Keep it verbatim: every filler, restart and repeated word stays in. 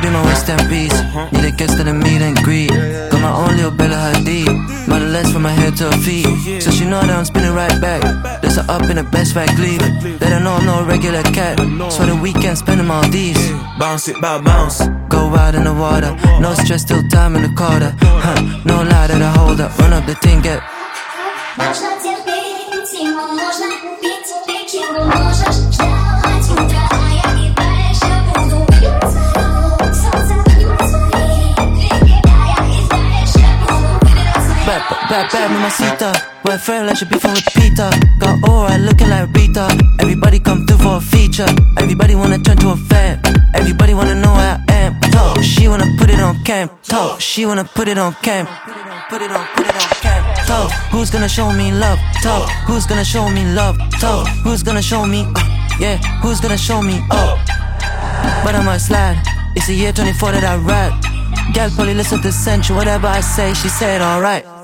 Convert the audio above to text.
be my West End piece. Need a guest to the meet and greet. Got my own little Bella Hadid. Model less from my head to her feet. So she know that I'm spinning right back. There's her up in the best right leave. They don't know I'm no regular cat. So the weekend spending Maldives. Bounce it, bow, bounce. Go out in the water. No stress till time in the quarter. Huh, no lie that I hold up. Run up the thing, get. Можно терпеть, ему можно купить текилу. Можешь ждать утра, а я и дальше буду пить свое солнце, пить свои реки, а я и дальше буду выбирать свои. Bad, bad, bad, mamacita. Wear fair like she be from repeater. Got alright looking like Rita. Everybody come through for a feature. Everybody wanna turn to a fan. Everybody wanna know where I am. Talk, she wanna put it on cam. Talk, she wanna put it on cam. Put it on, put it on cam. Talk, who's gonna show me love? Talk, who's gonna show me love? Talk, who's gonna show me? Uh, yeah, who's gonna show me? Oh, but I might slide. It's the year twenty-four that I ride. Gal probably listen to Central. Whatever I say, she said alright.